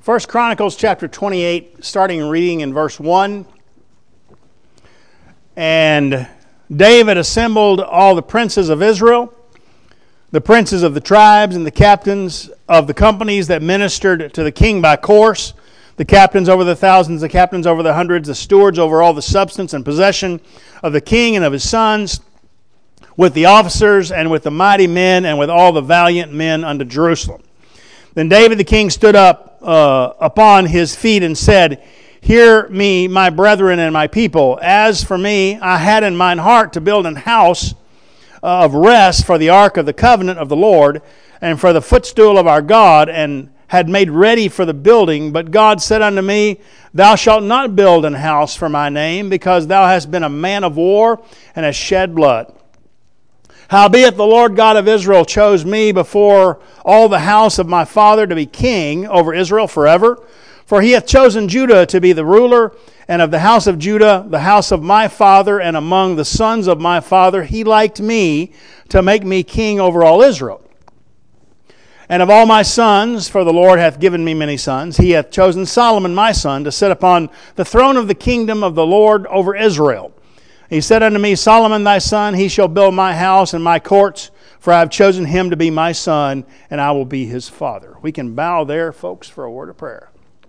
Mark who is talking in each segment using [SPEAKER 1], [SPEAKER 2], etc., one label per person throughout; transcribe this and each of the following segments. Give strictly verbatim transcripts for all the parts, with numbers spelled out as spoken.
[SPEAKER 1] First Chronicles chapter twenty-eight, starting reading in verse one. And David assembled all the princes of Israel, the princes of the tribes, and the captains of the companies that ministered to the king by course, the captains over the thousands, the captains over the hundreds, the stewards over all the substance and possession of the king and of his sons, with the officers and with the mighty men and with all the valiant men unto Jerusalem. Then David the king stood up uh, upon his feet and said, Hear me, my brethren and my people. As for me, I had in mine heart to build an house uh, of rest for the ark of the covenant of the Lord, and for the footstool of our God, and had made ready for the building. But God said unto me, Thou shalt not build an house for my name, because thou hast been a man of war, and hast shed blood. Howbeit the Lord God of Israel chose me before all the house of my father to be king over Israel forever. For he hath chosen Judah to be the ruler, and of the house of Judah, the house of my father, and among the sons of my father, he liked me to make me king over all Israel. And of all my sons, for the Lord hath given me many sons, he hath chosen Solomon my son to sit upon the throne of the kingdom of the Lord over Israel. He said unto me, Solomon thy son, he shall build my house and my courts, for I have chosen him to be my son, and I will be his father. We can bow there, folks, for a word of prayer.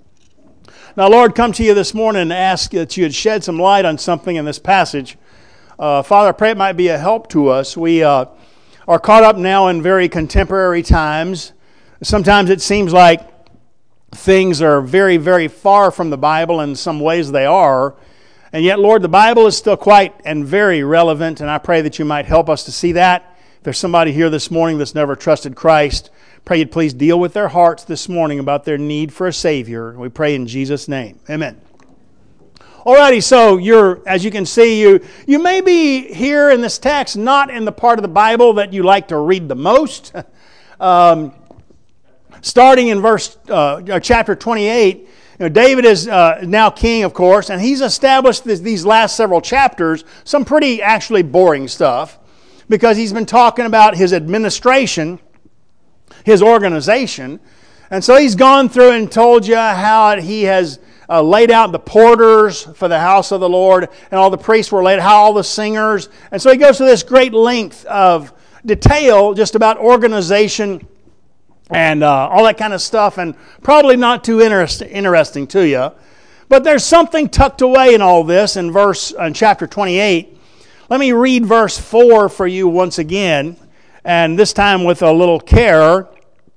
[SPEAKER 1] Now, Lord, come to you this morning and ask that you would shed some light on something in this passage. Uh, Father, I pray it might be a help to us. We uh, are caught up now in very contemporary times. Sometimes it seems like things are very, very far from the Bible. In some ways they are. And yet, Lord, the Bible is still quite and very relevant, and I pray that you might help us to see that. If there's somebody here this morning that's never trusted Christ, pray you'd please deal with their hearts this morning about their need for a Savior. We pray in Jesus' name. Amen. Alrighty, so you're, as you can see, you, you may be here in this text, not in the part of the Bible that you like to read the most. um, starting in verse uh, chapter twenty-eight, you know, David is uh, now king, of course, and he's established this, these last several chapters some pretty actually boring stuff, because he's been talking about his administration, his organization. And so he's gone through and told you how he has uh, laid out the porters for the house of the Lord, and all the priests were laid, how all the singers. And so he goes to this great length of detail just about organization and uh, all that kind of stuff, and probably not too interest, interesting to you. But there's something tucked away in all this in verse in chapter twenty-eight. Let me read verse four for you once again, and this time with a little care.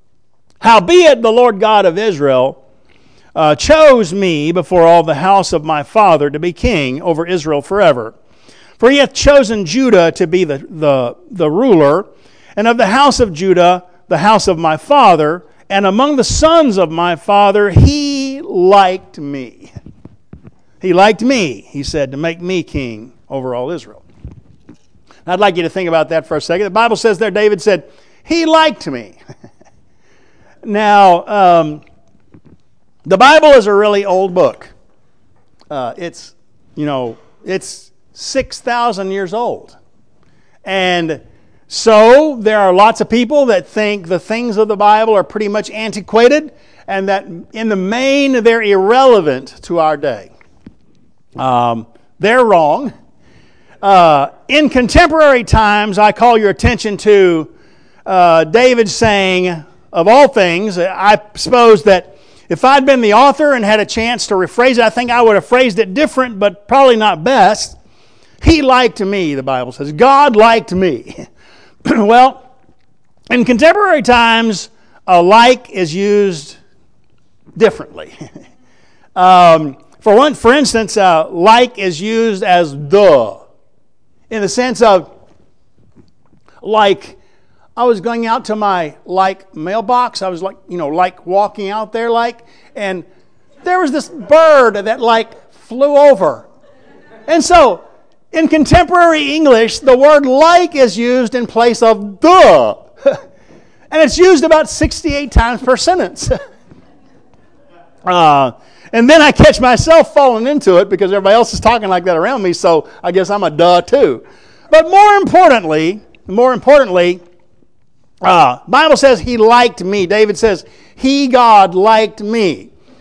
[SPEAKER 1] Howbeit the Lord God of Israel uh, chose me before all the house of my father to be king over Israel forever. For he hath chosen Judah to be the, the, the ruler, and of the house of Judah the house of my father, and among the sons of my father he liked me. He liked me, he said, to make me king over all Israel. I'd like you to think about that for a second. The Bible says there, David said, he liked me. Now, um, the Bible is a really old book. Uh, it's, you know, it's six thousand years old. And so there are lots of people that think the things of the Bible are pretty much antiquated, and that in the main they're irrelevant to our day. Um, they're wrong. Uh, in contemporary times, I call your attention to uh, David saying, of all things, I suppose that if I'd been the author and had a chance to rephrase it, I think I would have phrased it different, but probably not best. He liked me, the Bible says. God liked me. Well, in contemporary times, a like is used differently. um, for one, for instance, uh, like is used as the, in the sense of, like, I was going out to my like mailbox. I was like, you know, like walking out there, like, and there was this bird that like flew over. And so, in contemporary English, the word like is used in place of the. And it's used about sixty-eight times per sentence. uh, and then I catch myself falling into it because everybody else is talking like that around me, so I guess I'm a duh too. But more importantly, more importantly, uh, Bible says he liked me. David says, he, God, liked me.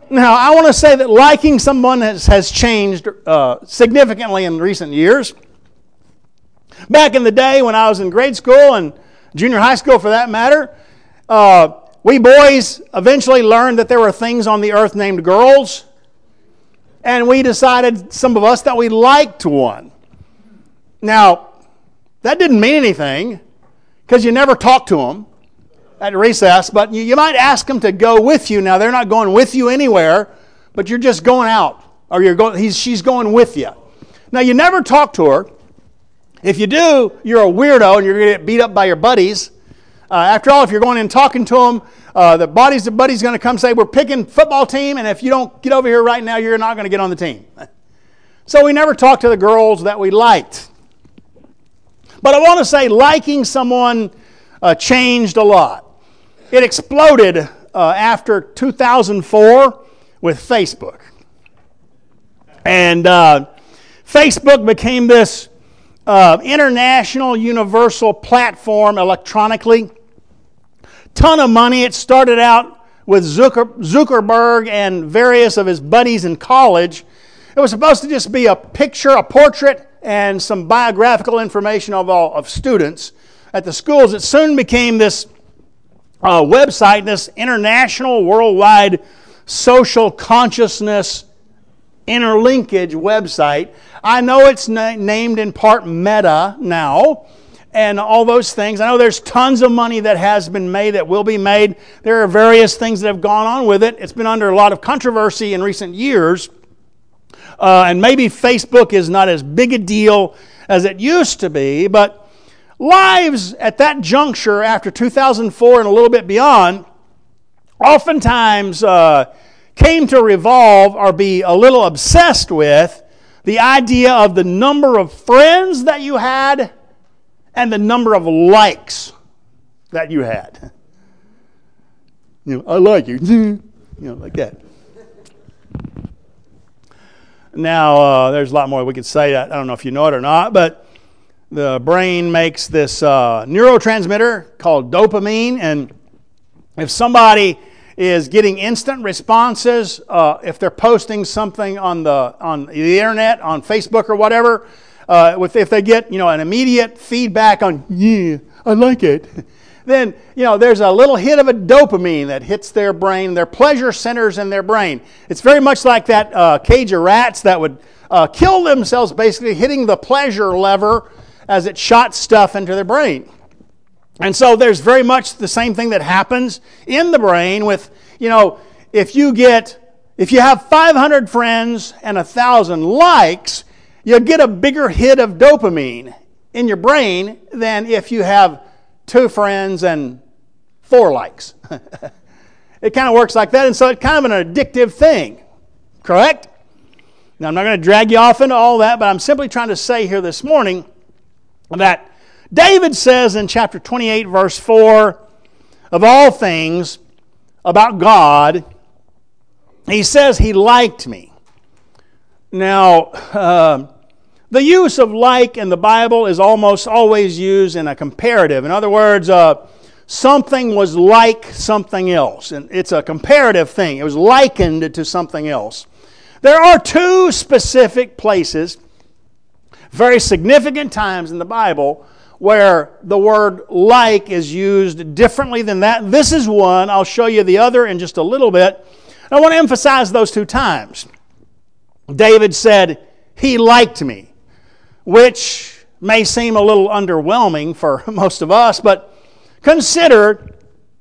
[SPEAKER 1] Now, I want to say that liking someone has, has changed uh, significantly in recent years. Back in the day when I was in grade school and junior high school for that matter, uh, we boys eventually learned that there were things on the earth named girls. And we decided, some of us, that we liked one. Now, that didn't mean anything because you never talked to them at recess, but you, you might ask them to go with you. Now, they're not going with you anywhere, but you're just going out, or you're going. He's, she's going with you. Now, you never talk to her. If you do, you're a weirdo and you're going to get beat up by your buddies. Uh, after all, if you're going in and talking to them, uh, the buddies, the buddy's going to come say, we're picking football team, and if you don't get over here right now, you're not going to get on the team. So we never talked to the girls that we liked. But I want to say liking someone uh, changed a lot. It exploded uh, after two thousand four with Facebook. And uh, Facebook became this uh, international, universal platform electronically. Ton of money. It started out with Zucker, Zuckerberg and various of his buddies in college. It was supposed to just be a picture, a portrait, and some biographical information of all of students at the schools. It soon became this uh, website, this international, worldwide social consciousness interlinkage website. I know it's na- named in part Meta now, and all those things. I know there's tons of money that has been made, that will be made. There are various things that have gone on with it. It's been under a lot of controversy in recent years. Uh, and maybe Facebook is not as big a deal as it used to be, but lives at that juncture after two thousand four and a little bit beyond oftentimes uh, came to revolve or be a little obsessed with the idea of the number of friends that you had and the number of likes that you had. You know, I like you. You know, like that. Now, uh, there's a lot more we could say. I don't know if you know it or not, but the brain makes this uh, neurotransmitter called dopamine, and if somebody is getting instant responses, uh, if they're posting something on the on the internet, on Facebook or whatever, uh, with if they get you know an immediate feedback on yeah, I like it, then you know there's a little hit of a dopamine that hits their brain, their pleasure centers in their brain. It's very much like that uh, cage of rats that would uh, kill themselves, basically hitting the pleasure lever as it shot stuff into their brain. And so there's very much the same thing that happens in the brain with, you know, if you get, if you have five hundred friends and one thousand likes, you get a bigger hit of dopamine in your brain than if you have two friends and four likes. It kind of works like that, and so it's kind of an addictive thing, correct? Now, I'm not going to drag you off into all that, but I'm simply trying to say here this morning that David says in chapter twenty-eight, verse four, of all things about God, he says he liked me. Now, uh, the use of like in the Bible is almost always used in a comparative. In other words, uh, something was like something else. And it's a comparative thing. It was likened to something else. There are two specific places, very significant times in the Bible, where the word like is used differently than that. This is one. I'll show you the other in just a little bit. I want to emphasize those two times. David said, he liked me, which may seem a little underwhelming for most of us, but consider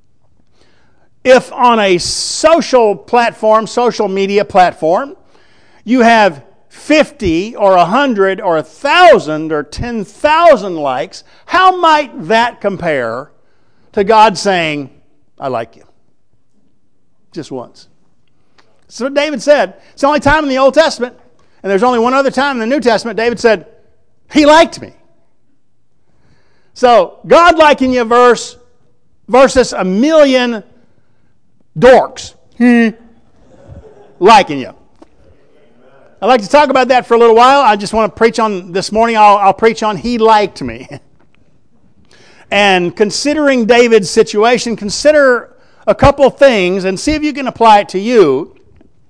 [SPEAKER 1] if on a social platform, social media platform, you have fifty or one hundred or one thousand or ten thousand likes, how might that compare to God saying, I like you? Just once. That's what David said. It's the only time in the Old Testament, and there's only one other time in the New Testament, David said, he liked me. So, God liking you verse, versus a million dorks liking you. I'd like to talk about that for a little while. I just want to preach on, this morning I'll, I'll preach on he liked me. And considering David's situation, consider a couple of things and see if you can apply it to you.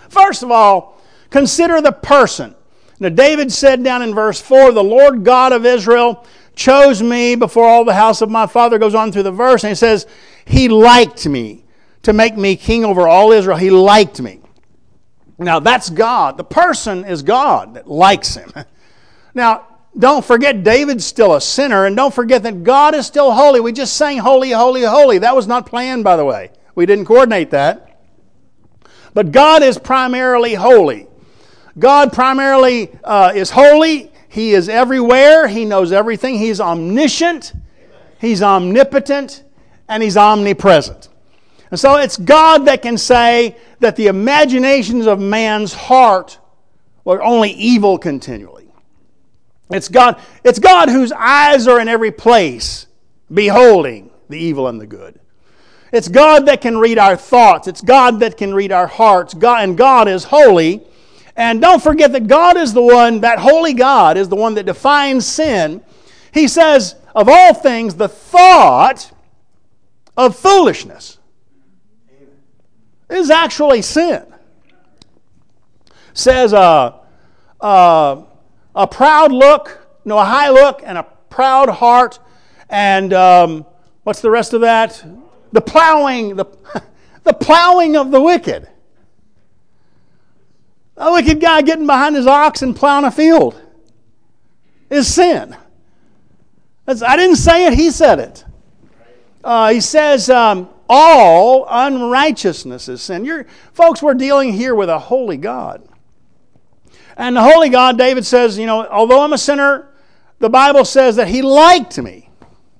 [SPEAKER 1] First of all, consider the person. Now, David said down in verse four, the Lord God of Israel chose me before all the house of my father. Goes on through the verse, and he says, He liked me to make me king over all Israel. He liked me. Now, that's God. The person is God that likes him. Now, don't forget David's still a sinner, and don't forget that God is still holy. We just sang holy, holy, holy. That was not planned, by the way. We didn't coordinate that. But God is primarily holy. God primarily uh, is holy. He is everywhere. He knows everything. He's omniscient. He's omnipotent. And He's omnipresent. And so it's God that can say that the imaginations of man's heart are only evil continually. It's God, it's God whose eyes are in every place, beholding the evil and the good. It's God that can read our thoughts. It's God that can read our hearts. God, and God is holy. And don't forget that God is the one, that holy God is the one that defines sin. He says, of all things, the thought of foolishness is actually sin. Says uh, uh, a proud look, no, a high look and a proud heart, and um, what's the rest of that? The plowing, the, the plowing of the wicked. A wicked guy getting behind his ox and plowing a field is sin. That's, I didn't say it, he said it. Uh, he says, um, all unrighteousness is sin. You're, folks, we're dealing here with a holy God. And the holy God, David says, you know, although I'm a sinner, the Bible says that He liked me.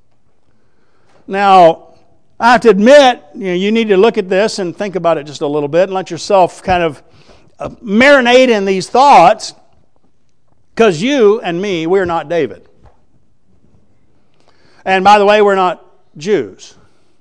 [SPEAKER 1] Now, I have to admit, you know, you need to look at this and think about it just a little bit and let yourself kind of uh, marinate in these thoughts, because you and me, we're not David. And by the way, we're not Jews.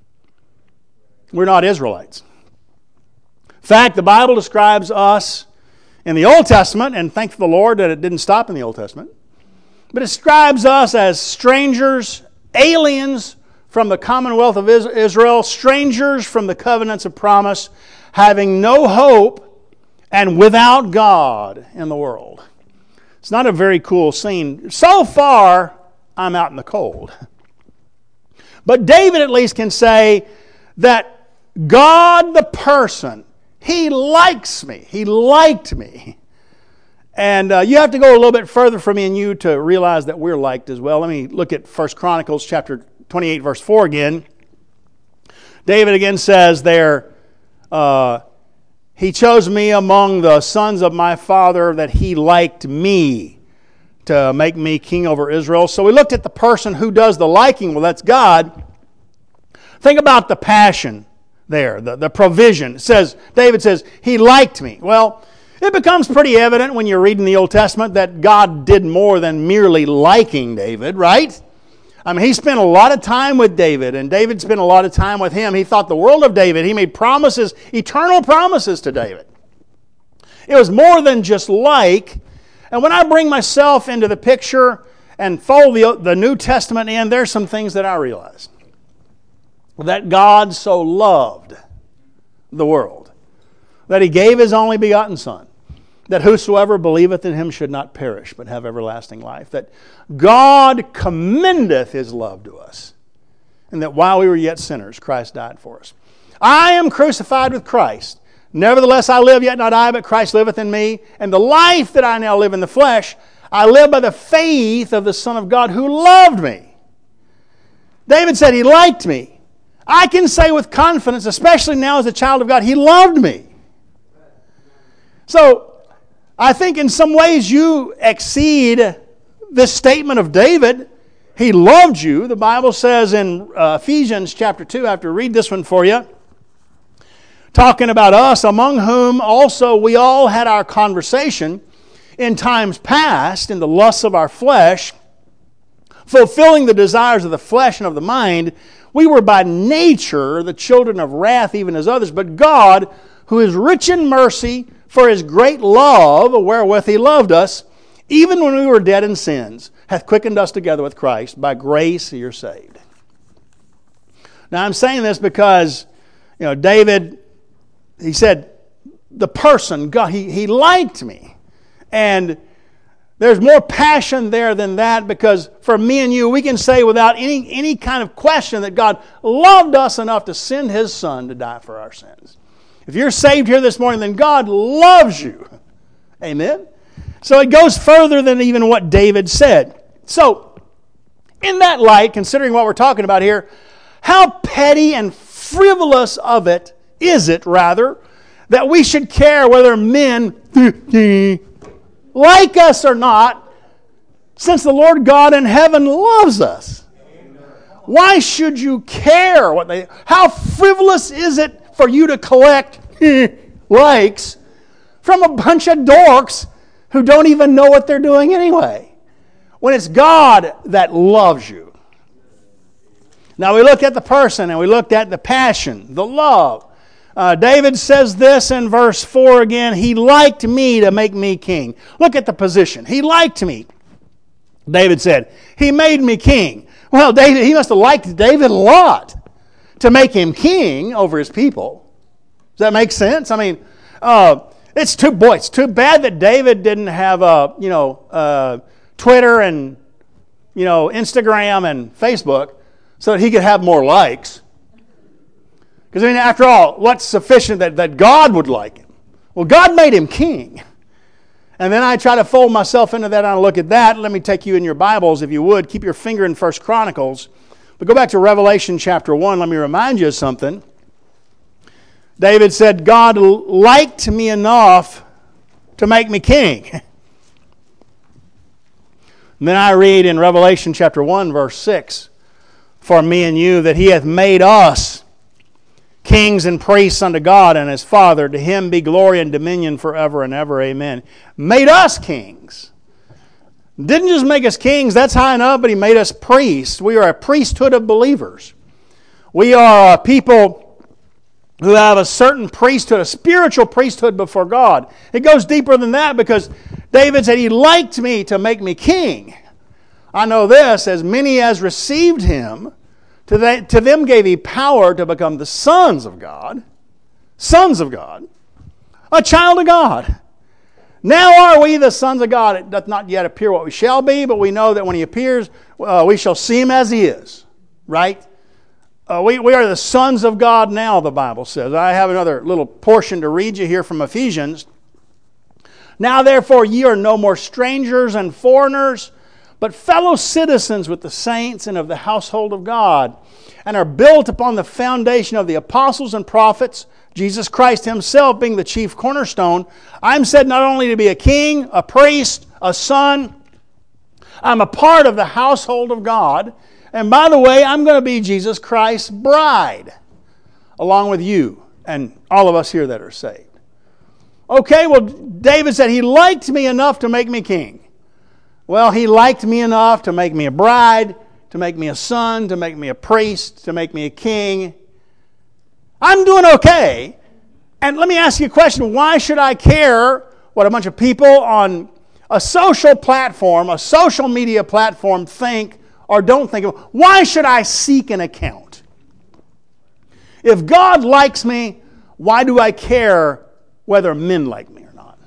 [SPEAKER 1] We're not Israelites. In fact, the Bible describes us in the Old Testament, and thank the Lord that it didn't stop in the Old Testament, but it describes us as strangers, aliens from the commonwealth of Israel, strangers from the covenants of promise, having no hope and without God in the world. It's not a very cool scene. So far, I'm out in the cold. But David at least can say that God the person, He likes me. He liked me. And uh, you have to go a little bit further for me and you to realize that we're liked as well. Let me look at First Chronicles chapter twenty-eight, verse four again. David again says there, uh, He chose me among the sons of my father, that He liked me to make me king over Israel. So we looked at the person who does the liking. Well, that's God. Think about the passion there, the, the provision. It says, David says, He liked me. Well, it becomes pretty evident when you're reading the Old Testament that God did more than merely liking David, right? I mean, He spent a lot of time with David, and David spent a lot of time with Him. He thought the world of David. He made promises, eternal promises to David. It was more than just like. And when I bring myself into the picture and fold the, the New Testament in, there's some things that I realize. That God so loved the world, that He gave His only begotten Son, that whosoever believeth in Him should not perish, but have everlasting life. That God commendeth His love to us, and that while we were yet sinners, Christ died for us. I am crucified with Christ. Nevertheless I live, yet not I, but Christ liveth in me. And the life that I now live in the flesh, I live by the faith of the Son of God who loved me. David said He liked me. I can say with confidence, especially now as a child of God, He loved me. So, I think in some ways you exceed this statement of David. He loved you. The Bible says in uh, Ephesians chapter two, I have to read this one for you, talking about us, among whom also we all had our conversation in times past in the lusts of our flesh, fulfilling the desires of the flesh and of the mind. We were by nature the children of wrath, even as others. But God, who is rich in mercy, for His great love, wherewith He loved us, even when we were dead in sins, hath quickened us together with Christ. By grace you're saved. Now I'm saying this because, you know, David, he said, the person, God, he, he liked me. And there's more passion there than that, because for me and you, we can say without any, any kind of question that God loved us enough to send His Son to die for our sins. If you're saved here this morning, then God loves you. Amen? So it goes further than even what David said. So, in that light, considering what we're talking about here, how petty and frivolous of it is it, rather, that we should care whether men like us or not, since the Lord God in heaven loves us. Why should you care what they... How frivolous is it for you to collect likes from a bunch of dorks who don't even know what they're doing anyway, when it's God that loves you? Now we looked at the person and we looked at the passion, the love. Uh, David says this in verse four again, He liked me to make me king. Look at the position. He liked me. David said, He made me king. Well, David, he must have liked David a lot to make him king over his people. Does that make sense? I mean, uh, it's too, boy, it's too bad that David didn't have, uh, you know, uh, Twitter and, you know, Instagram and Facebook so that he could have more likes. Because, I mean, after all, what's sufficient that, that God would like him? Well, God made him king. And then I try to fold myself into that and look at that. Let me take you in your Bibles, if you would. Keep your finger in First Chronicles. But go back to Revelation chapter one. Let me remind you of something. David said, God liked me enough to make me king. And then I read in Revelation chapter one, verse six, for me and you, that He hath made us kings and priests unto God and His Father. To Him be glory and dominion forever and ever. Amen. Made us kings. Didn't just make us kings, that's high enough, but He made us priests. We are a priesthood of believers. We are a people who have a certain priesthood, a spiritual priesthood before God. It goes deeper than that, because David said, He liked me to make me king. I know this, as many as received Him, To, they, to them gave He power to become the sons of God. Sons of God. A child of God. Now are we the sons of God. It doth not yet appear what we shall be, but we know that when He appears, uh, we shall see Him as He is. Right? Uh, we, we are the sons of God now, the Bible says. I have another little portion to read you here from Ephesians. Now therefore ye are no more strangers and foreigners, but fellow citizens with the saints and of the household of God, and are built upon the foundation of the apostles and prophets, Jesus Christ Himself being the chief cornerstone. I'm said not only to be a king, a priest, a son, I'm a part of the household of God. And by the way, I'm going to be Jesus Christ's bride, along with you and all of us here that are saved. Okay, well, David said He liked me enough to make me king. Well, He liked me enough to make me a bride, to make me a son, to make me a priest, to make me a king. I'm doing okay. And let me ask you a question. Why should I care what a bunch of people on a social platform, a social media platform think or don't think of? Why should I seek an account? If God likes me, why do I care whether men like me or not?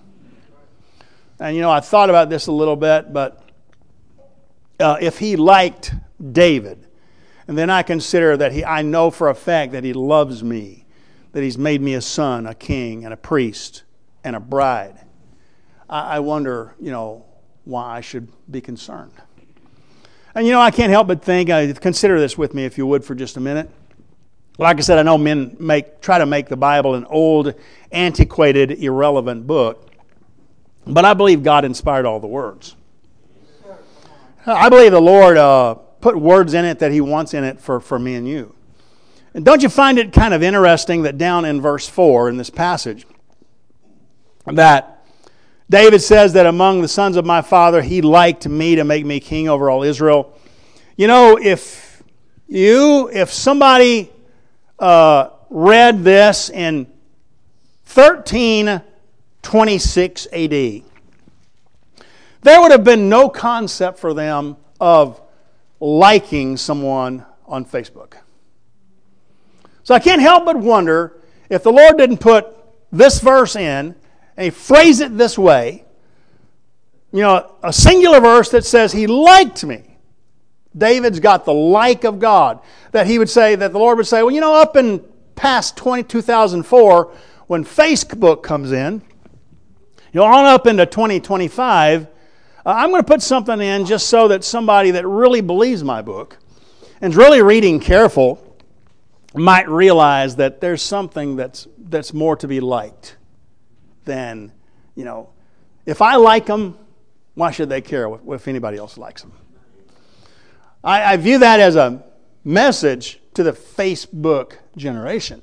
[SPEAKER 1] And you know, I thought about this a little bit, but uh, if He liked David, and then I consider that he, I know for a fact that He loves me, that He's made me a son, a king, and a priest, and a bride, I, I wonder, you know, why I should be concerned. And you know, I can't help but think, uh, consider this with me if you would for just a minute. Like I said, I know men make try to make the Bible an old, antiquated, irrelevant book. But I believe God inspired all the words. I believe the Lord uh, put words in it that He wants in it for, for me and you. And don't you find it kind of interesting that down in verse four in this passage, that David says that among the sons of my father, He liked me to make me king over all Israel. You know, if you, if somebody uh, read this in thirteen twenty-six A D, there would have been no concept for them of liking someone on Facebook. So I can't help but wonder if the Lord didn't put this verse in, and he phrased it this way. You know, a singular verse that says, He liked me. David's got the like of God. That he would say, that the Lord would say, well, you know, up in past two thousand four, when Facebook comes in, you know, on up into twenty twenty-five, uh, I'm going to put something in just so that somebody that really believes my book and is really reading careful might realize that there's something that's that's more to be liked than, you know, if I like them, why should they care if anybody else likes them? I, I view that as a message to the Facebook generation.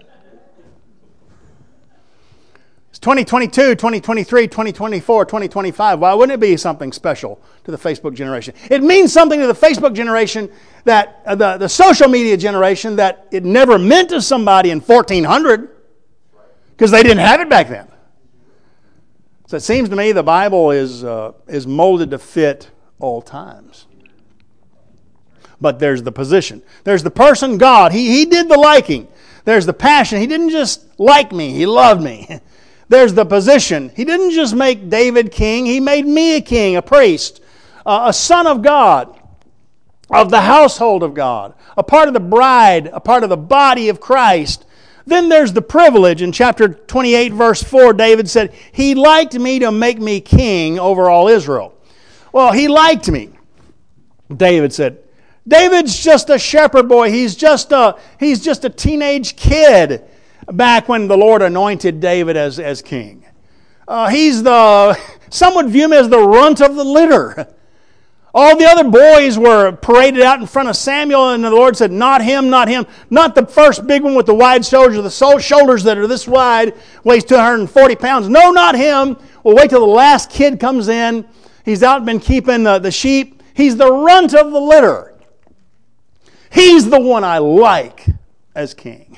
[SPEAKER 1] It's twenty twenty-two, twenty twenty-three, twenty twenty-four, twenty twenty-five. Why wouldn't it be something special to the Facebook generation? It means something to the Facebook generation, that uh, the, the social media generation, that it never meant to somebody in fourteen hundred because they didn't have it back then. So it seems to me the Bible is uh, is molded to fit all times. But there's the position. There's the person, God. He, he did the liking. There's the passion. He didn't just like me. He loved me. There's the position. He didn't just make David king. He made me a king, a priest, uh, a son of God, of the household of God, a part of the bride, a part of the body of Christ. Then there's the privilege. In chapter twenty-eight, verse four, David said, He liked me to make me king over all Israel. Well, He liked me. David said, David's just a shepherd boy. He's just a, he's just a teenage kid back when the Lord anointed David as, as king. Uh, he's the, some would view him as the runt of the litter. All the other boys were paraded out in front of Samuel, and the Lord said, not him, not him. Not the first big one with the wide shoulders, the shoulders that are this wide, weighs two hundred forty pounds. No, not him. Well, wait till the last kid comes in. He's out been keeping the, the sheep. He's the runt of the litter. He's the one I like as king.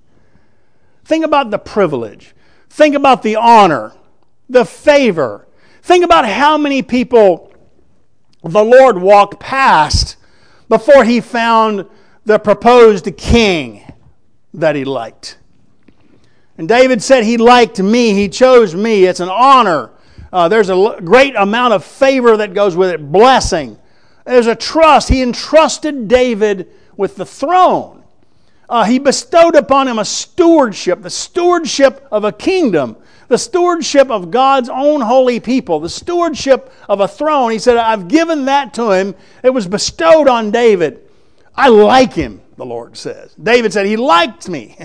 [SPEAKER 1] Think about the privilege. Think about the honor, the favor. Think about how many people the Lord walked past before He found the proposed king that He liked. And David said, He liked me. He chose me. It's an honor. Uh, there's a great amount of favor that goes with it. Blessing. There's a trust. He entrusted David with the throne. Uh, he bestowed upon him a stewardship, the stewardship of a kingdom, the stewardship of God's own holy people, the stewardship of a throne. He said, I've given that to him. It was bestowed on David. I like him, the Lord says. David said, He liked me.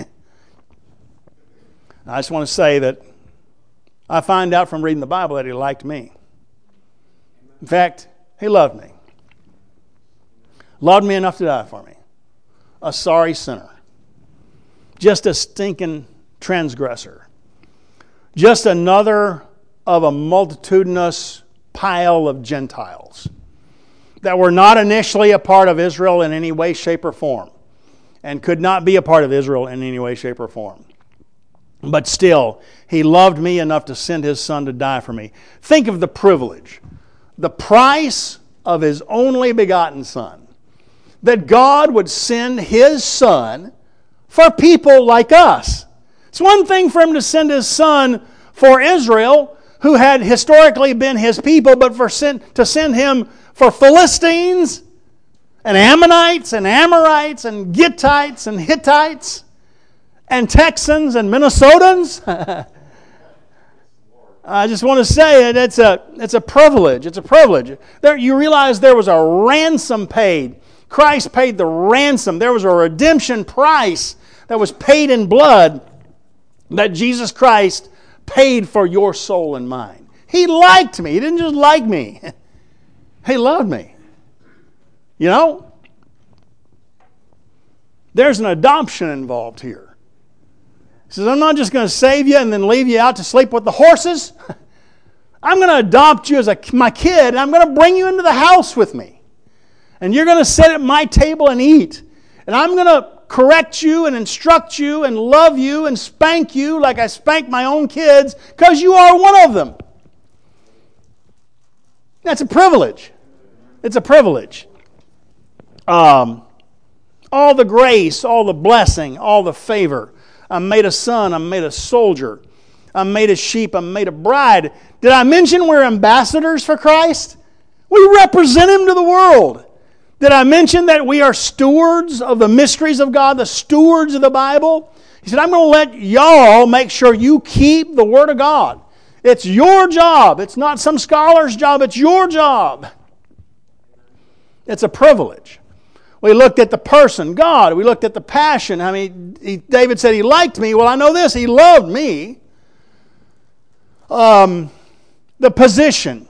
[SPEAKER 1] I just want to say that I find out from reading the Bible that He liked me. In fact, He loved me. Loved me enough to die for me. A sorry sinner. Just a stinking transgressor. Just another of a multitudinous pile of Gentiles that were not initially a part of Israel in any way, shape, or form, and could not be a part of Israel in any way, shape, or form. But still, He loved me enough to send His Son to die for me. Think of the privilege, the price of His only begotten Son. That God would send His Son for people like us. It's one thing for Him to send His Son for Israel, who had historically been His people, but for send, to send Him for Philistines and Ammonites and Amorites and Gittites and Hittites and Texans and Minnesotans. I just want to say it, it's a, it's a privilege. It's a privilege. There, you realize there was a ransom paid. Christ paid the ransom. There was a redemption price that was paid in blood that Jesus Christ paid for your soul and mine. He liked me. He didn't just like me. He loved me. You know? There's an adoption involved here. He says, I'm not just going to save you and then leave you out to sleep with the horses. I'm going to adopt you as a, my kid, and I'm going to bring you into the house with me. And you're going to sit at my table and eat. And I'm going to correct you and instruct you and love you and spank you like I spank my own kids because you are one of them. That's a privilege. It's a privilege. Um, all the grace, all the blessing, all the favor. I'm made a son. I'm made a soldier. I'm made a sheep. I'm made a bride. Did I mention we're ambassadors for Christ? We represent Him to the world. Did I mention that we are stewards of the mysteries of God, the stewards of the Bible? He said, I'm going to let y'all make sure you keep the Word of God. It's your job. It's not some scholar's job. It's your job. It's a privilege. We looked at the person, God. We looked at the passion. I mean, he, David said he liked me. Well, I know this. He loved me. Um, the position.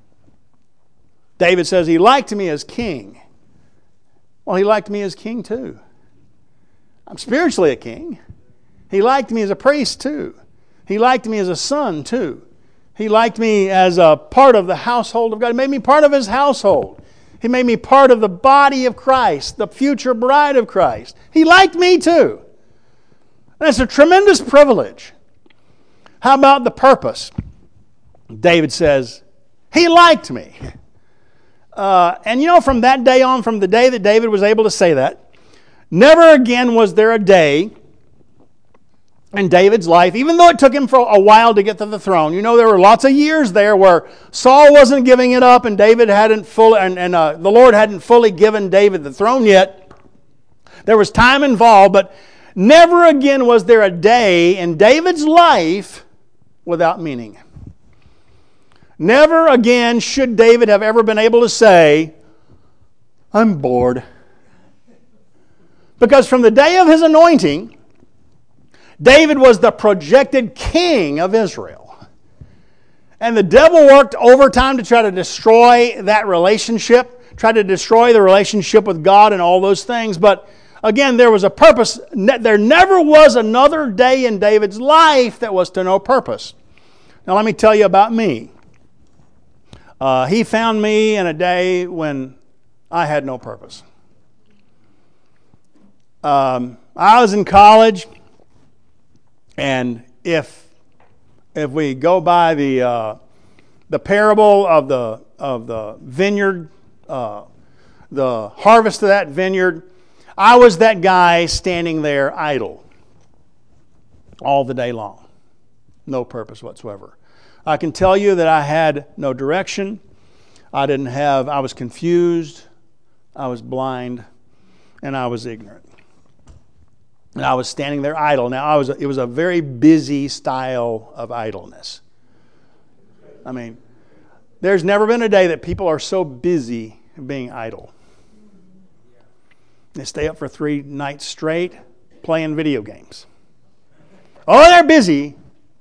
[SPEAKER 1] David says he liked me as king. Well, he liked me as king too. I'm spiritually a king. He liked me as a priest too. He liked me as a son too. He liked me as a part of the household of God. He made me part of His household. He made me part of the body of Christ, the future bride of Christ. He liked me too. And it's a tremendous privilege. How about the purpose? David says, He liked me. Uh, and you know, from that day on, from the day that David was able to say that, never again was there a day in David's life, even though it took him for a while to get to the throne. You know, there were lots of years there where Saul wasn't giving it up, and David hadn't fully, and, and uh, the Lord hadn't fully given David the throne yet. There was time involved, but never again was there a day in David's life without meaning. Never again should David have ever been able to say, I'm bored. Because from the day of his anointing, David was the projected king of Israel. And the devil worked overtime to try to destroy that relationship, try to destroy the relationship with God and all those things. But again, there was a purpose. There never was another day in David's life that was to no purpose. Now let me tell you about me. Uh, he found me in a day when I had no purpose. Um, I was in college. And if if we go by the uh, the parable of the of the vineyard, uh, the harvest of that vineyard, I was that guy standing there idle all the day long, no purpose whatsoever. I can tell you that I had no direction. I didn't have. I was confused. I was blind, and I was ignorant. And I was standing there idle. Now, I was. It was a very busy style of idleness. I mean, there's never been a day that people are so busy being idle. They stay up for three nights straight playing video games. Oh, they're busy,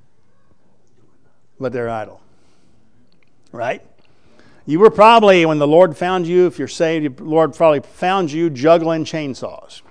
[SPEAKER 1] but they're idle. Right? You were probably, when the Lord found you, if you're saved, the Lord probably found you juggling chainsaws.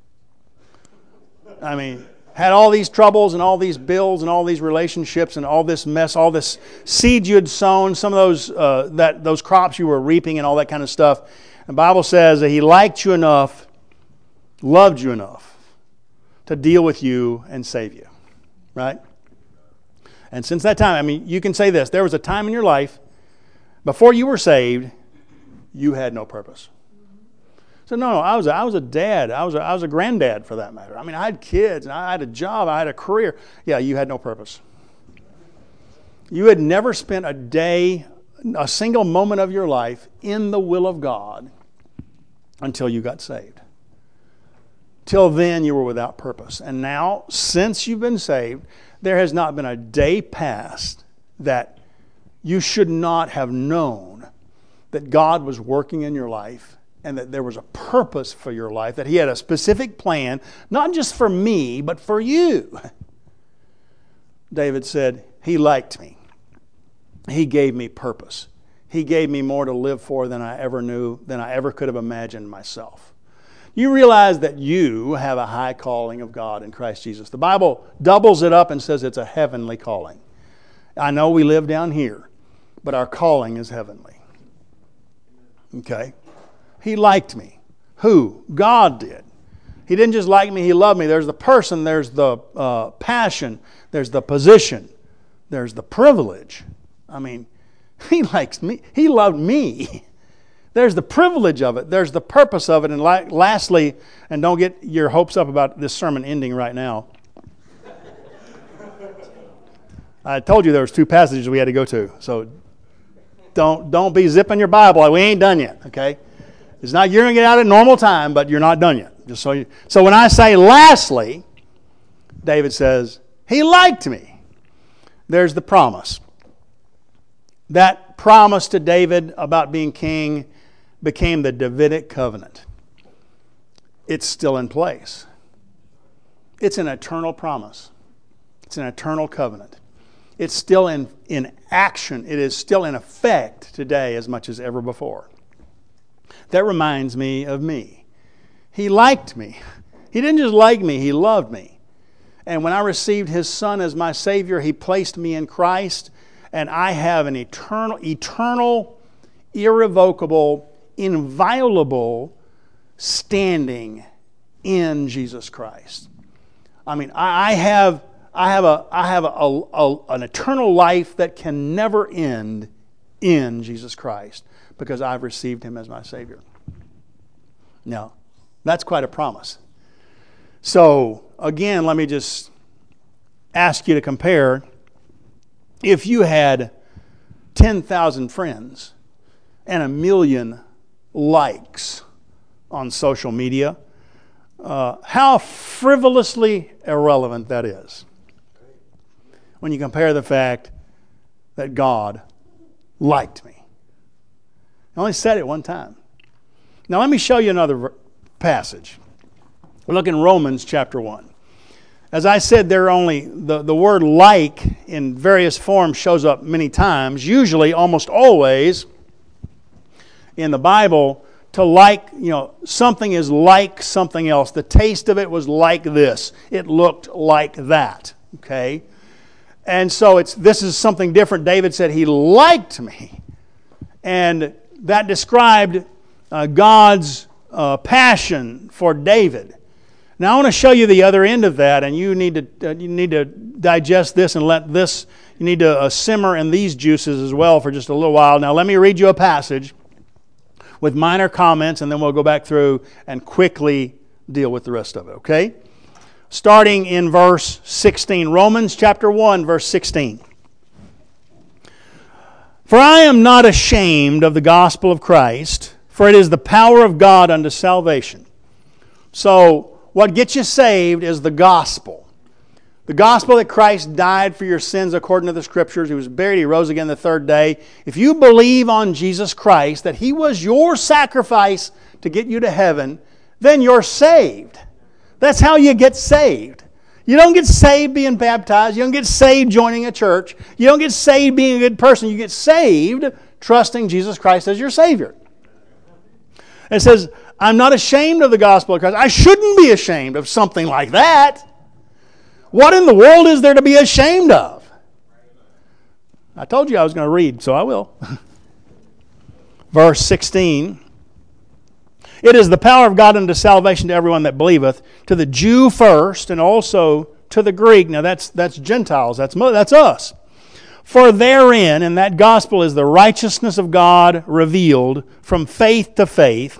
[SPEAKER 1] I mean, had all these troubles and all these bills and all these relationships and all this mess, all this seed you had sown, some of those uh, that those crops you were reaping and all that kind of stuff. The Bible says that He liked you enough, loved you enough to deal with you and save you, right? And since that time, I mean, you can say this: there was a time in your life before you were saved, you had no purpose. So no, no, I was a, I was a dad. I was a, I was a granddad for that matter. I mean, I had kids, and I had a job. I had a career. Yeah, you had no purpose. You had never spent a day, a single moment of your life in the will of God until you got saved. Till then, you were without purpose. And now, since you've been saved, there has not been a day passed that you should not have known that God was working in your life and that there was a purpose for your life, that He had a specific plan, not just for me, but for you. David said, He liked me. He gave me purpose. He gave me more to live for than I ever knew, than I ever could have imagined myself. You realize that you have a high calling of God in Christ Jesus. The Bible doubles it up and says it's a heavenly calling. I know we live down here, but our calling is heavenly. Okay? He liked me. Who? God did. He didn't just like me, He loved me. There's the person, there's the uh, passion, there's the position, there's the privilege. I mean, He likes me. He loved me. There's the privilege of it. There's the purpose of it. And la- lastly, and don't get your hopes up about this sermon ending right now. I told you there was two passages we had to go to. So don't don't be zipping your Bible. We ain't done yet, okay? It's not you're going to get out at normal time, but you're not done yet. Just so you. So when I say lastly, David says, he liked me. There's the promise. That promise to David about being king became the Davidic covenant. It's still in place. It's an eternal promise. It's an eternal covenant. It's still in, in action. It is still in effect today as much as ever before. That reminds me of me. He liked me. He didn't just like me, He loved me. And when I received His Son as my Savior, He placed me in Christ, and I have an eternal, eternal, irrevocable, inviolable standing in Jesus Christ. I mean, I, I have, I have a, I have a, a, an eternal life that can never end in Jesus Christ because I've received Him as my Savior. Now, that's quite a promise. So, again, let me just ask you to compare. If you had ten thousand friends and a million likes on social media, uh, how frivolously irrelevant that is when you compare the fact that God liked me. I only said it one time. Now let me show you another passage. We'll look in Romans chapter one. As I said, there are only the, the word like in various forms shows up many times, usually almost always in the Bible. To like, you know, something is like something else. The taste of it was like this. It looked like that. Okay? And so it's this is something different. David said he liked me. And that described uh, God's uh, passion for David. Now I want to show you the other end of that, and you need to uh, you need to digest this and let this, you need to uh, simmer in these juices as well for just a little while. Now let me read you a passage with minor comments, and then we'll go back through and quickly deal with the rest of it, okay? Starting in verse sixteen, Romans chapter one, verse sixteen. For I am not ashamed of the gospel of Christ, for it is the power of God unto salvation. So, what gets you saved is the gospel. The gospel that Christ died for your sins according to the Scriptures. He was buried. He rose again the third day. If you believe on Jesus Christ, that He was your sacrifice to get you to heaven, then you're saved. That's how you get saved. You don't get saved being baptized. You don't get saved joining a church. You don't get saved being a good person. You get saved trusting Jesus Christ as your Savior. It says, I'm not ashamed of the gospel of Christ. I shouldn't be ashamed of something like that. What in the world is there to be ashamed of? I told you I was going to read, so I will. Verse sixteen. It is the power of God unto salvation to everyone that believeth, to the Jew first, and also to the Greek. Now that's that's Gentiles, that's, that's us. For therein, and that gospel is the righteousness of God revealed from faith to faith.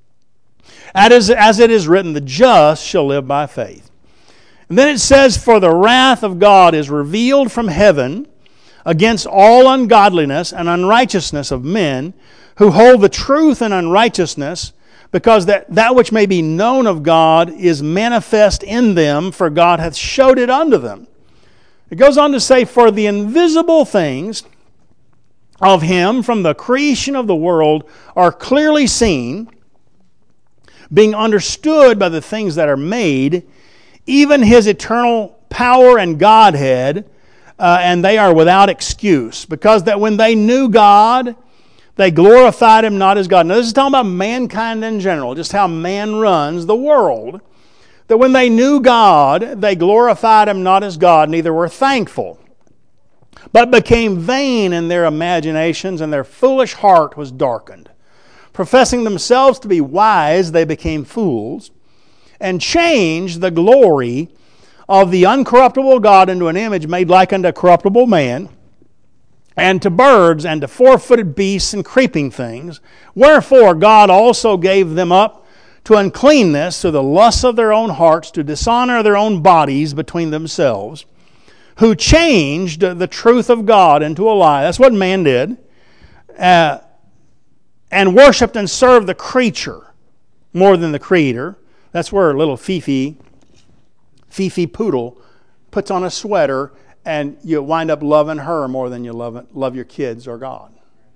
[SPEAKER 1] As, as it is written, the just shall live by faith. And then it says, for the wrath of God is revealed from heaven against all ungodliness and unrighteousness of men who hold the truth in unrighteousness, because that, that which may be known of God is manifest in them, for God hath showed it unto them. It goes on to say, for the invisible things of Him from the creation of the world are clearly seen, being understood by the things that are made, even His eternal power and Godhead, uh, and they are without excuse. Because that when they knew God, they glorified Him not as God. Now this is talking about mankind in general, just how man runs the world. That when they knew God, they glorified Him not as God, neither were thankful, but became vain in their imaginations, and their foolish heart was darkened. Professing themselves to be wise, they became fools, and changed the glory of the uncorruptible God into an image made like unto a corruptible man, and to birds, and to four-footed beasts, and creeping things. Wherefore God also gave them up to uncleanness, to the lusts of their own hearts, to dishonor their own bodies between themselves, who changed the truth of God into a lie. That's what man did. Uh, and worshipped and served the creature more than the Creator. That's where little Fifi, Fifi Poodle, puts on a sweater and you wind up loving her more than you love, love your kids or God.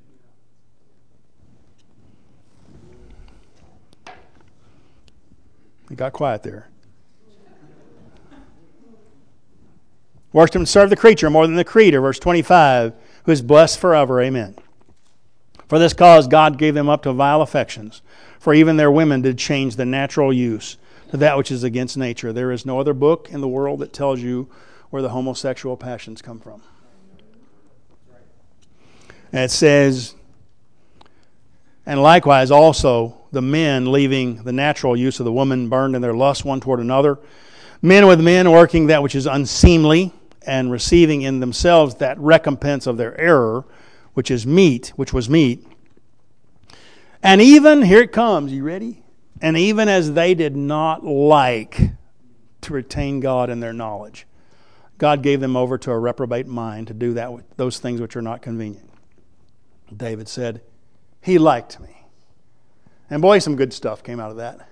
[SPEAKER 1] It got quiet there. Worship and serve the creature more than the Creator, verse twenty-five, who is blessed forever. Amen. For this cause God gave them up to vile affections, for even their women did change the natural use to that which is against nature. There is no other book in the world that tells you where the homosexual passions come from. And it says, and likewise also the men leaving the natural use of the woman burned in their lust one toward another, men with men working that which is unseemly, and receiving in themselves that recompense of their error, which is meat, which was meat. And even, here it comes, you ready? And even as they did not like to retain God in their knowledge, God gave them over to a reprobate mind to do that, those things which are not convenient. David said, He liked me. And boy, some good stuff came out of that.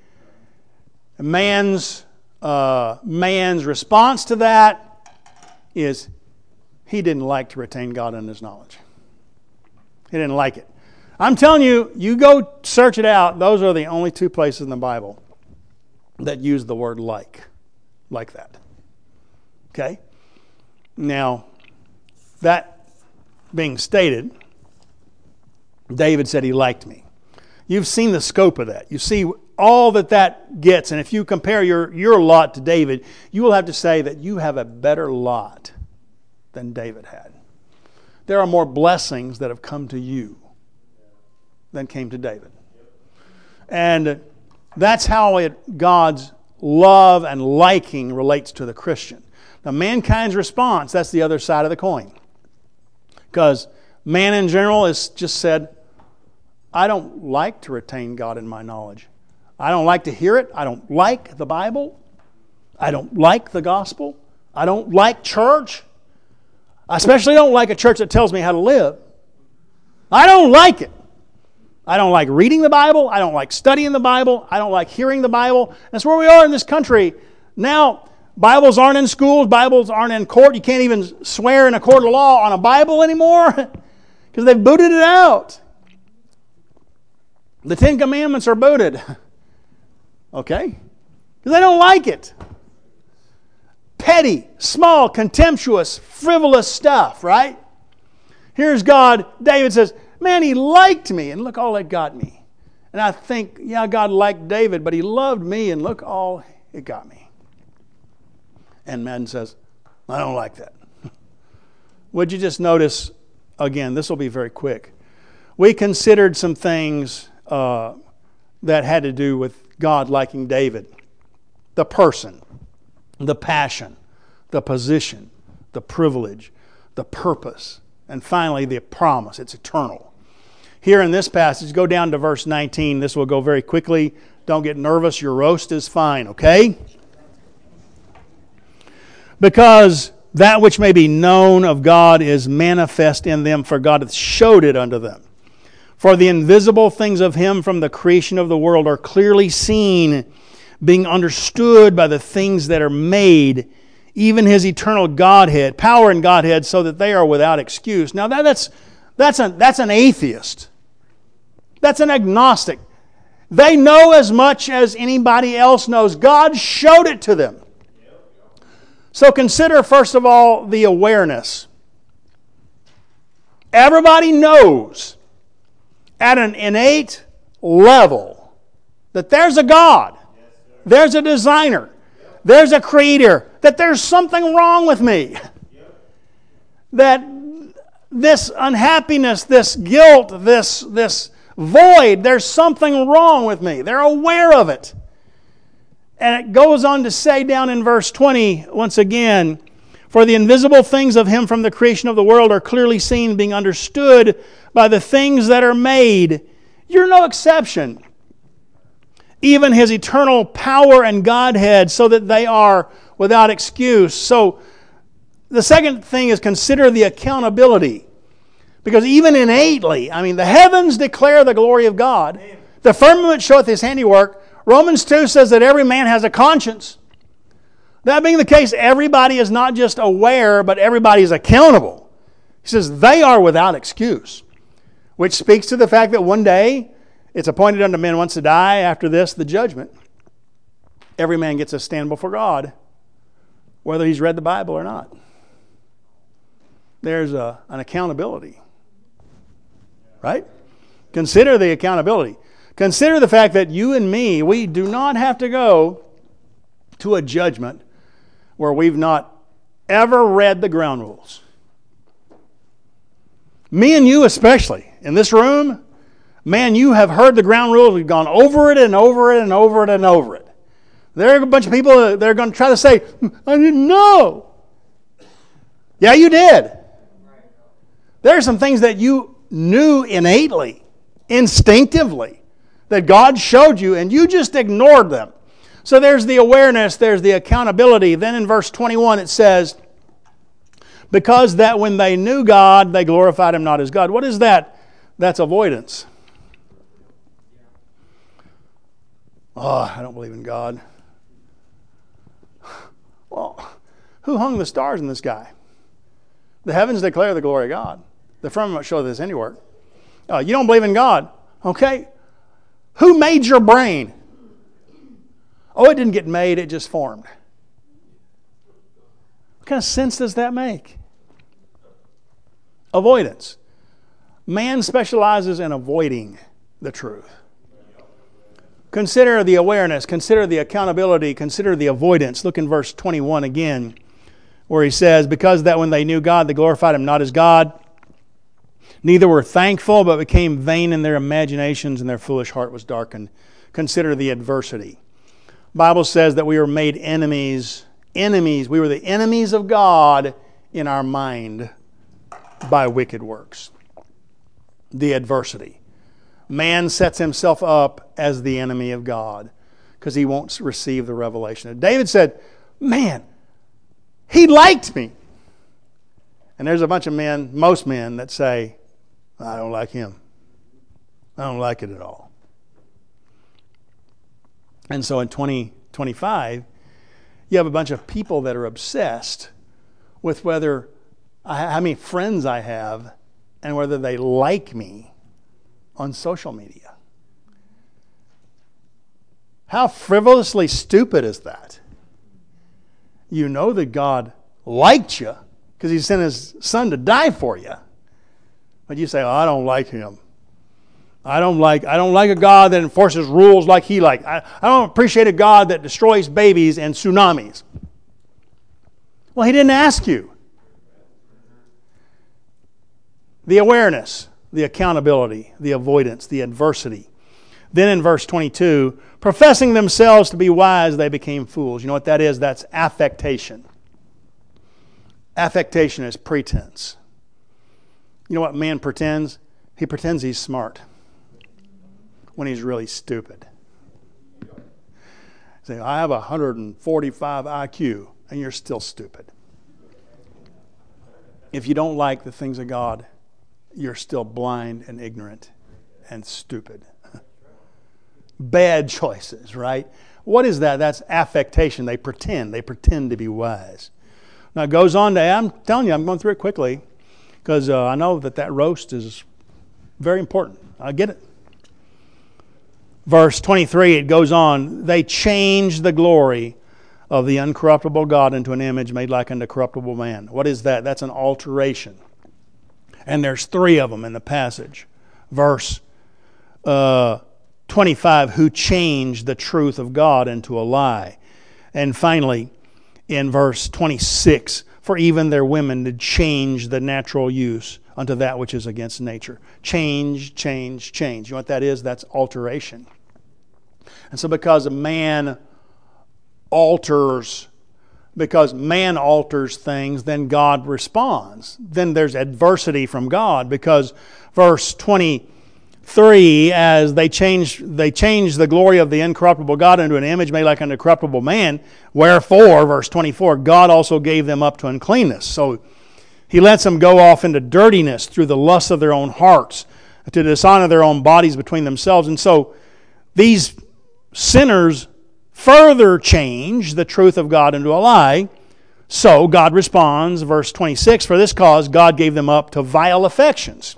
[SPEAKER 1] Man's, uh, man's response to that is he didn't like to retain God in his knowledge. He didn't like it. I'm telling you, you go search it out. Those are the only two places in the Bible that use the word like, like that. Okay? Now, that being stated, David said he liked me. You've seen the scope of that. You see all that that gets. And if you compare your, your lot to David, you will have to say that you have a better lot than David had. There are more blessings that have come to you than came to David. And that's how it, God's love and liking relates to the Christian. Now, mankind's response, that's the other side of the coin. Because man in general has just said, I don't like to retain God in my knowledge. I don't like to hear it. I don't like the Bible. I don't like the gospel. I don't like church. I especially don't like a church that tells me how to live. I don't like it. I don't like reading the Bible. I don't like studying the Bible. I don't like hearing the Bible. That's where we are in this country. Now, Bibles aren't in schools. Bibles aren't in court. You can't even swear in a court of law on a Bible anymore because they've booted it out. The Ten Commandments are booted. Okay? Because they don't like it. Petty, small, contemptuous, frivolous stuff, right? Here's God. David says, man, He liked me, and look all it got me. And I think, yeah, God liked David, but He loved me, and look all it got me. And man says, I don't like that. Would you just notice, again, this will be very quick. We considered some things uh, that had to do with God liking David. The person, the passion, the position, the privilege, the purpose, and finally the promise. It's eternal. Here in this passage, go down to verse nineteen. This will go very quickly. Don't get nervous. Your roast is fine, okay? Because that which may be known of God is manifest in them, for God hath showed it unto them. For the invisible things of Him from the creation of the world are clearly seen, being understood by the things that are made, even His eternal Godhead, power and Godhead, so that they are without excuse. Now that, that's that's a, that's an atheist. That's an agnostic. They know as much as anybody else knows. God showed it to them. So consider, first of all, the awareness. Everybody knows at an innate level that there's a God, there's a designer, there's a creator, that there's something wrong with me. That this unhappiness, this guilt, this, this void, there's something wrong with me. They're aware of it. And it goes on to say down in verse twenty, once again, for the invisible things of Him from the creation of the world are clearly seen, being understood by the things that are made. You're no exception. Even His eternal power and Godhead, so that they are without excuse. So the second thing is consider the accountability. Because even innately, I mean, the heavens declare the glory of God. Amen. The firmament showeth His handiwork. Romans two says that every man has a conscience. That being the case, everybody is not just aware, but everybody is accountable. He says they are without excuse, which speaks to the fact that one day it's appointed unto men once to die, after this the judgment. Every man gets to stand before God, whether he's read the Bible or not. There's a, an accountability. Right? Consider the accountability. Consider the fact that you and me, we do not have to go to a judgment where we've not ever read the ground rules. Me and you especially, in this room, man, you have heard the ground rules. We've gone over it and over it and over it and over it. There are a bunch of people that are going to try to say, I didn't know. Yeah, you did. There are some things that you knew innately, instinctively, that God showed you, and you just ignored them. So there's the awareness, there's the accountability. Then in verse twenty-one it says, because that when they knew God, they glorified Him not as God. What is that? That's avoidance. Oh, I don't believe in God. Well, who hung the stars in the sky? The heavens declare the glory of God. The firmament showeth His handiwork. Uh, you don't believe in God. Okay. Who made your brain? Oh, it didn't get made, it just formed. What kind of sense does that make? Avoidance. Man specializes in avoiding the truth. Consider the awareness, consider the accountability, consider the avoidance. Look in verse twenty-one again, where he says, because that when they knew God, they glorified Him not as God, neither were thankful, but became vain in their imaginations, and their foolish heart was darkened. Consider the adversity. The Bible says that we were made enemies, enemies. We were the enemies of God in our mind by wicked works. The adversity. Man sets himself up as the enemy of God because he won't receive the revelation. David said, man, he liked me. And there's a bunch of men, most men, that say, I don't like him. I don't like it at all. And so in twenty twenty-five, you have a bunch of people that are obsessed with whether, how many friends I have and whether they like me on social media. How frivolously stupid is that? You know that God liked you because He sent His Son to die for you. But you say, oh, I don't like Him. I don't like I don't like a God that enforces rules like He likes. I, I don't appreciate a God that destroys babies and tsunamis. Well, He didn't ask you. The awareness, the accountability, the avoidance, the adversity. Then in verse twenty-two, professing themselves to be wise, they became fools. You know what that is? That's affectation. Affectation is pretense. You know what man pretends? He pretends he's smart when he's really stupid. Say, I have a one hundred forty-five I Q, and you're still stupid. If you don't like the things of God, you're still blind and ignorant and stupid. Bad choices, right? What is that? That's affectation. They pretend. They pretend to be wise. Now it goes on to, I'm telling you, I'm going through it quickly because uh, I know that that roast is very important. I get it. Verse twenty-three, it goes on, they changed the glory of the uncorruptible God into an image made like unto corruptible man. What is that? That's an alteration. And there's three of them in the passage. Verse uh, twenty-five, who changed the truth of God into a lie. And finally, in verse twenty-six, for even their women did change the natural use unto that which is against nature. Change, change, change. You know what that is? That's alteration. And so because a man alters, because man alters things, then God responds. Then there's adversity from God because verse twenty-five three, as they changed, they changed the glory of the incorruptible God into an image made like unto corruptible man. Wherefore, verse twenty-four, God also gave them up to uncleanness. So He lets them go off into dirtiness through the lusts of their own hearts, to dishonor their own bodies between themselves. And so these sinners further change the truth of God into a lie. So God responds, verse twenty-six, for this cause God gave them up to vile affections.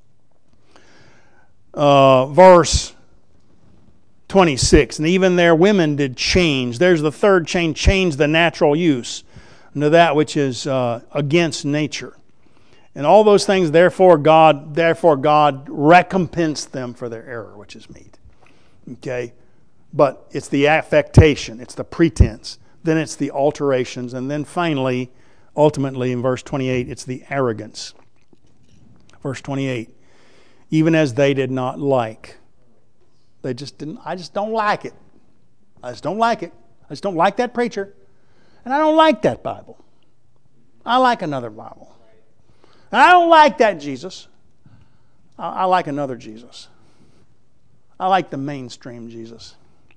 [SPEAKER 1] Uh, verse twenty-six, and even their women did change. There's the third change, change the natural use into that which is uh, against nature. And all those things, therefore God, therefore God recompensed them for their error, which is meat. Okay? But it's the affectation, it's the pretense, then it's the alterations, and then finally, ultimately in verse twenty-eight, it's the arrogance. Verse twenty-eight, even as they did not like. They just didn't, I just don't like it. I just don't like it. I just don't like that preacher. And I don't like that Bible. I like another Bible. And I don't like that Jesus. I, I like another Jesus. I like the mainstream Jesus.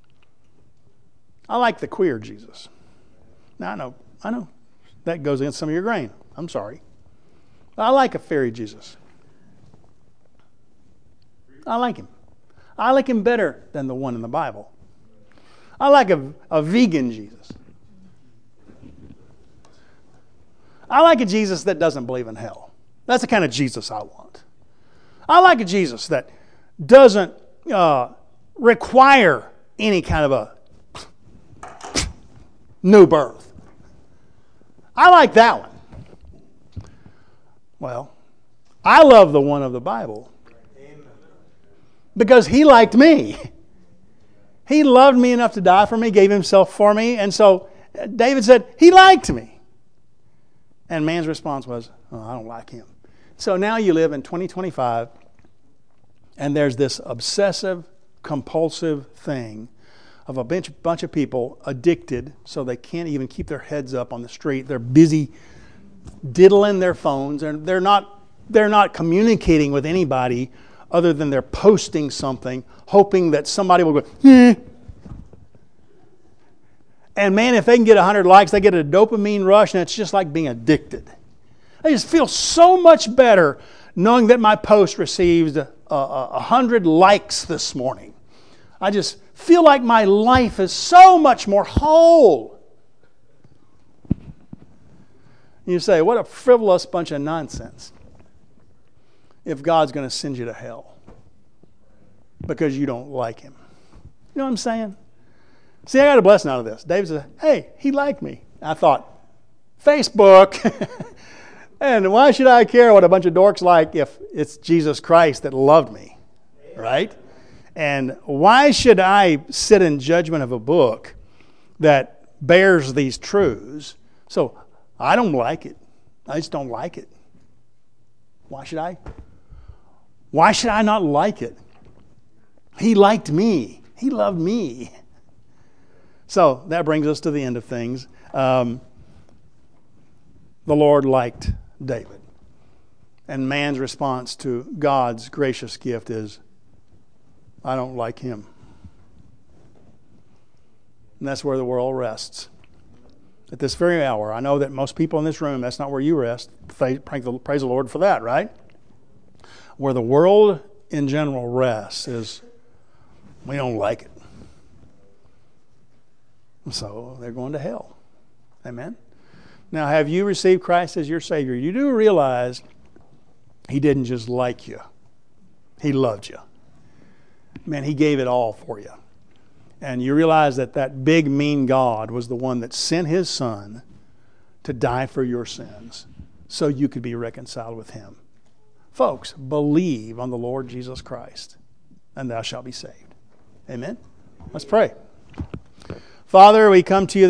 [SPEAKER 1] I like the queer Jesus. Now I know, I know, that goes against some of your grain. I'm sorry. But I like a fairy Jesus. I like him. I like him better than the one in the Bible. I like a, a vegan Jesus. I like a Jesus that doesn't believe in hell. That's the kind of Jesus I want. I like a Jesus that doesn't uh, require any kind of a new birth. I like that one. Well, I love the one of the Bible because he liked me. He loved me enough to die for me, gave himself for me, and so David said, he liked me. And man's response was, oh, I don't like him. So now you live in twenty twenty-five, and there's this obsessive, compulsive thing of a bunch, bunch of people addicted so they can't even keep their heads up on the street. They're busy diddling their phones, and they're not, they're not communicating with anybody other than they're posting something, hoping that somebody will go, eh. And man, if they can get one hundred likes, they get a dopamine rush, and it's just like being addicted. I just feel so much better knowing that my post received a, a, a hundred likes this morning. I just feel like my life is so much more whole. You say, what a frivolous bunch of nonsense if God's going to send you to hell because you don't like him. You know what I'm saying? See, I got a blessing out of this. David said, hey, he liked me. I thought, Facebook. And why should I care what a bunch of dorks like if it's Jesus Christ that loved me? Right? And why should I sit in judgment of a book that bears these truths? So I don't like it. I just don't like it. Why should I? Why should I not like it? He liked me. He loved me. So that brings us to the end of things. Um, the Lord liked David. And man's response to God's gracious gift is, I don't like him. And that's where the world rests. At this very hour, I know that most people in this room, that's not where you rest. Praise the Lord for that, right? Where the world in general rests is, we don't like it. So they're going to hell. Amen? Now, have you received Christ as your Savior? You do realize he didn't just like you. He loved you. Man, he gave it all for you. And you realize that that big, mean God was the one that sent his Son to die for your sins so you could be reconciled with him. Folks, believe on the Lord Jesus Christ, and thou shalt be saved. Amen? Let's pray. Father, we come to you